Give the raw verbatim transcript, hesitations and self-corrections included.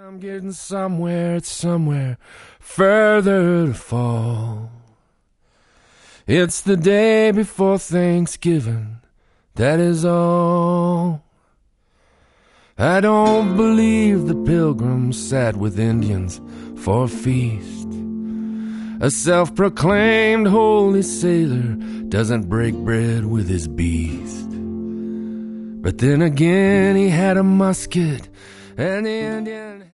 I'm getting somewhere, it's somewhere further to fall. It's the day before Thanksgiving, that is all. I don't believe the pilgrims sat with Indians for a feast. A self-proclaimed holy sailor doesn't break bread with his beast. But then again he had a musket, and the Indian